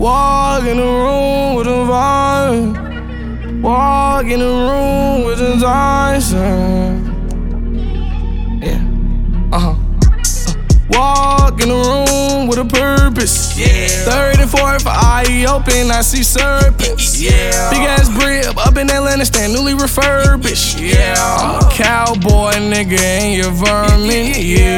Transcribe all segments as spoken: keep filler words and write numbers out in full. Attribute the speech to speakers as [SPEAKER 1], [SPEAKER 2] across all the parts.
[SPEAKER 1] Walk in the room with a vibe. Walk in the room with a Dyson. Yeah, uh-huh. Walk in the room with a purpose. Yeah. Third and fourth, eye open, I see serpents. Yeah. Big ass brib up in Atlanta, stand newly refurbished. Yeah. I'm a cowboy nigga and you're vermin.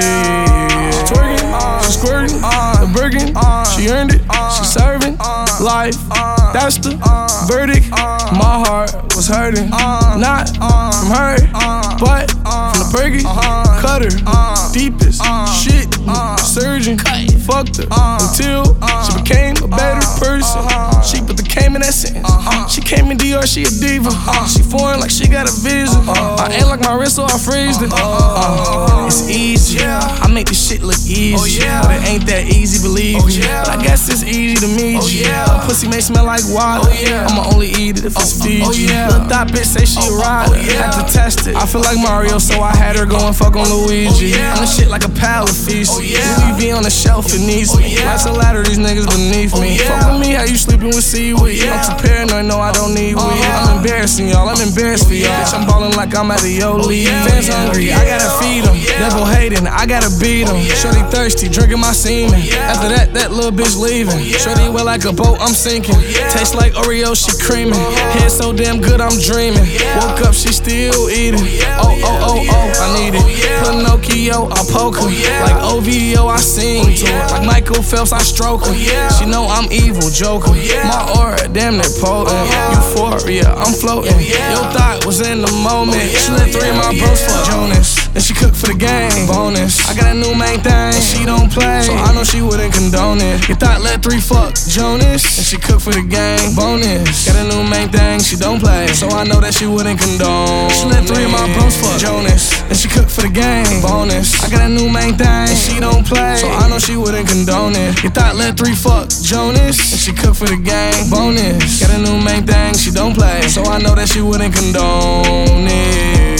[SPEAKER 1] Yeah. She twerking, uh, she squirting, uh, the Birkin, uh, she earned it, uh, she serving uh, life. Uh, that's the uh, verdict. Uh, My heart was hurting, uh, not uh, from her, uh, but uh, from the perky. Uh, Cutter, uh, deepest uh, shit. Uh, surgeon, fucked her uh, until uh, she became a better person. Uh, she put the came in that sentence. Uh, she came in Dior, she a diva. Uh, she foreign like she got a visa. Uh, I ain't like my wrist, so I freezed it. Uh, it's easy. I make this shit look easy, but it ain't that easy, believe me. But I guess it's easy to meet you. Her pussy may smell like water. I'ma only eat it if it's Fiji. Little thot bitch say she a rider. Had to test it. I feel like Mario, so I had her go and fuck on Luigi. I'm the shit like a pal of feast. Louis V on the shelf, it needs me. Life's a ladder, these niggas beneath me. Fuck with me, how you sleeping with seaweed? I'm too paranoid, no, I don't need weed. I'm embarrassing y'all, I'm embarrassed for y'all. Bitch, I'm ballin' like I'm at a yo league. Fans hungry, I gotta feed them. Devil hating, I gotta beat them. Shorty thirsty, drinking my semen. After that, that little bitch leaving. Shorty wet like a boat, I'm sinking. Tastes like Oreo, she creaming. Head so damn good, I'm dreaming. Woke up, she still eating. Oh, oh, oh, oh, I need it. Pinocchio, I poke her. Like O V O, I sing to her. Like Michael Phelps, I stroke her. She know I'm evil, joker. My aura, damn near potent. Euphoria, I'm floating. Your thought was in the moment. She let three of my bros fuck Jonas. And she cooked for the game, bonus. I got a new main thing, she don't play, so I know she wouldn't condone it. Your thought let three fuck Jonas. And she cooked for the game, bonus. Got a new main thing, she don't play, so I know that she wouldn't condone. She let three of my bros fuck Jonas. And she cooked for the game, bonus. I got a new main thing, she don't play, so I know she wouldn't condone it. Your thought let three fuck Jonas. And she cooked for the game, bonus. Got a new main thing, she don't play, so I know that she wouldn't condone it.